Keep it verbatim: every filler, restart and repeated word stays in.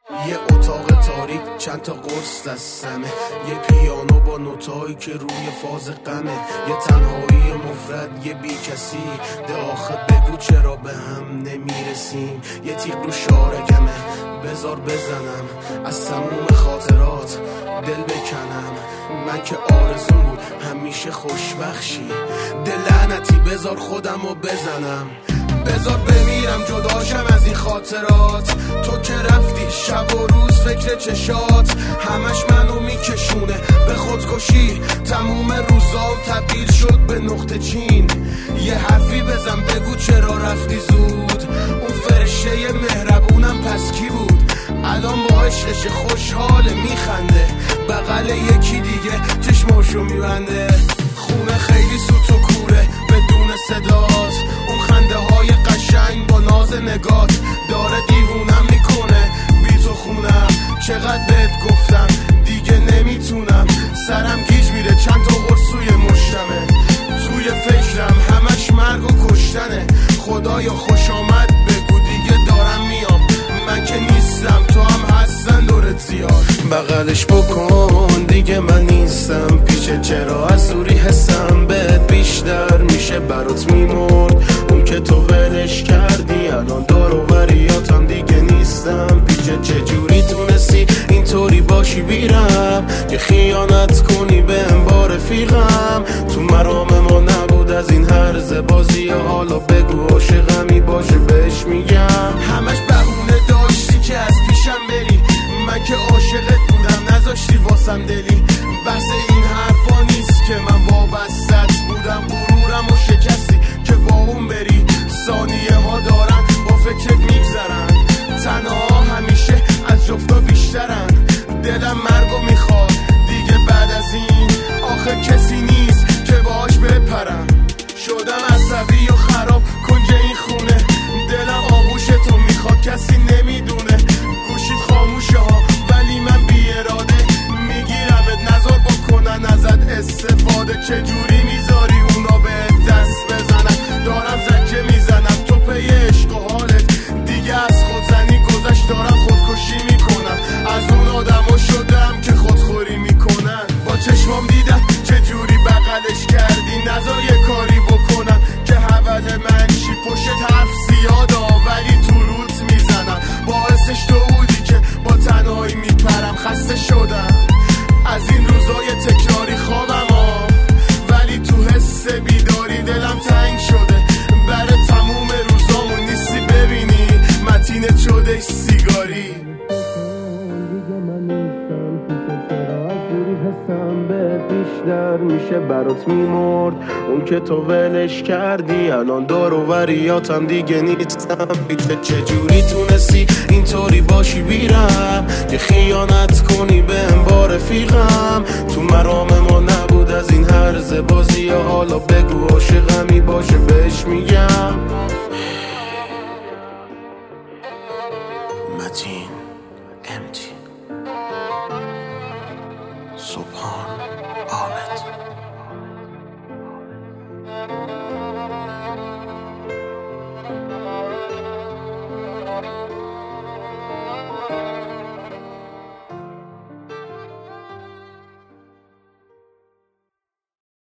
یه اتاق تاریک، چند تا قرص دستمه، یه پیانو با نوتایی که روی فاز غمه، یه تنهایی مفرد، یه بی کسی. ده آخه بگو چرا به هم نمیرسیم؟ یه تیغ رو شارگمه، بذار بزنم از تموم خاطرات دل بکنم. من که آرزون بود همیشه خوشبخشی، دل لعنتی بذار خودم رو بزنم. بذار بمیرم جداشم از این خاطرات. تو که رفتی شب و روز فکر چشات، همش منو میکشونه به خودکشی. تموم روزام تبدیل شد به نقطه چین. یه حرفی بزن بگو چرا رفتی زود. اون فرشته مهربونم پس کی بود؟ الان با عشقش خوشحاله میخنده، بغل یکی دیگه چشماشو میبنده. خونه خیلی سوت و کوره بدون صدات، اون خنده های قشنگ با ناز نگات داره دیوونم میکنه. بی تو خونم چقدر بهت گفتم دیگه نمیتونم، سرم گیج میره چند تا قرصوی مشتمه. توی فکرم همش مرگ و کشتنه. خدایا خوش آمد بگو دیگه دارم میام. من که نیستم تو هم هستن دورت زیاد. بغلش بکن دیگه من نیستم پیشه. چرا از دوری حسم بهت بیشتر میشه برات میمرد. اون که تو ولش کردی الان دور و بریاتم دیگه نیستم پیشه. چجوری تونستی اینطوری باشی بیرم که خیانت کنی بهم با رفیقم؟ تو مرام ما نبود از این هرز بازی. حالا بگو عاشقمی باشه بهش میگم. همش بهونه داشتی که از پیشم بری، من که عاشقت بودم نذاشتی واسم دلی. بحث این حرفا نیست که من وابستت بودم، غرورم و شکستی که با اون بری. ثانیه ها دارن با فکرت میگذرن، تنها همیشه از جفتا بیشترن. دلم مرگو میخواد دیگه بعد از این، آخه کسی نیست که باهاش بپرم. شدم عصبی و خراب کنج این خونه، دلم آغوش تو میخواد کسی نمیدونه. گوشید خاموشه ها ولی من بی اراده میگیرمت، نظر بکنن ازت استفاده. چجوری میذاری اونا به دست بزنن؟ دارم زجه میزنم تو پی عشق و حالت دیگه از خودزنی گذشت. دارم خودکشی میکنم، از اون آدما شدم که خودخوری میکنن. با چشمام دیدم چجوری بغلش کردی، نظر یه کاری بکنم که حول من شی. پشت حرف زیاده ولی تو روت میزنم، باعثش تو بودی که با تنهایی میپرم. خسته شدم از این روزای تکراری خوابم ها، ولی تو حس بیداری دلم تنگ شده. برای تموم روزامون نیستی ببینی متینت شده سیگاری. حسم به بیشتر میشه برات میمرد. اون که تو ولش کردی الان دور و بریاتم دیگه نیستم پیشه. چجوری تونستی اینطوری باشی بیرم که خیانت کنی بهم با رفیقم؟ تو مرام ما نبود از این هرز بازی. حالا بگو عاشقمی باشه